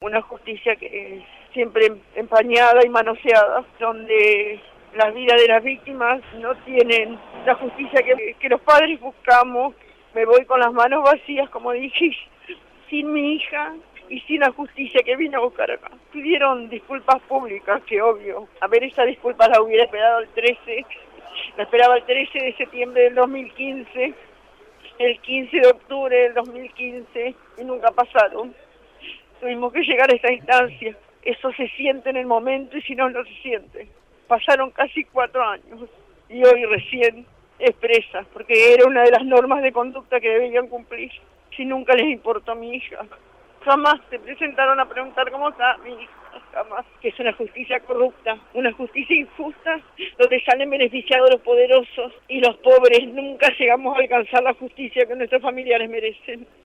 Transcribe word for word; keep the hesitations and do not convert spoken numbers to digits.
una justicia que es siempre empañada y manoseada, donde las vidas de las víctimas no tienen la justicia que, que los padres buscamos. Me voy con las manos vacías, como dije, sin mi hija y sin la justicia que vine a buscar acá. Pidieron disculpas públicas, que obvio, a ver, esa disculpa la hubiera esperado el trece, la esperaba el trece de septiembre del dos mil quince, el quince de octubre del dos mil quince, y nunca pasaron. Tuvimos que llegar a esta instancia. Eso se siente en el momento y si no, no se siente. Pasaron casi cuatro años y hoy recién expresa, porque era una de las normas de conducta que debían cumplir. Si nunca les importó a mi hija, jamás se presentaron a preguntar cómo está mi hija, jamás. Que es una justicia corrupta, una justicia injusta, donde salen beneficiados los poderosos y los pobres nunca llegamos a alcanzar la justicia que nuestros familiares merecen.